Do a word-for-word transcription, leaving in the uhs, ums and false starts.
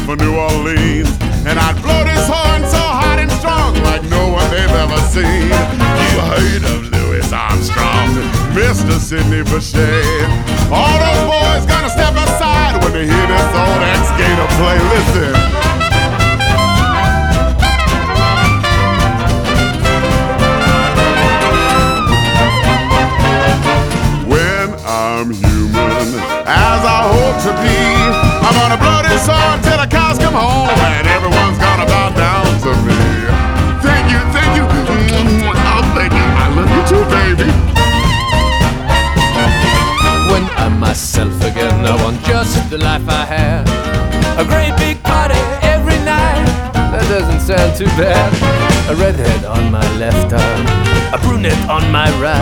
for New Orleans. And I'd blow this horn so hot and strong like no one they've ever seen. You heard of Louis Armstrong, Mister Sidney Bechet. All those boys gonna step aside when they hear this old ex-Gator play. Listen. I'm human, as I hope to be. I'm gonna blow this horn till the cows come home, and everyone's gonna bow down to me. Thank you, thank you. Oh, thank you. I love you too, baby. When I'm myself again, I want just the life I had. A great big party every night. That doesn't sound too bad. A redhead on my left arm, a brunette on my right.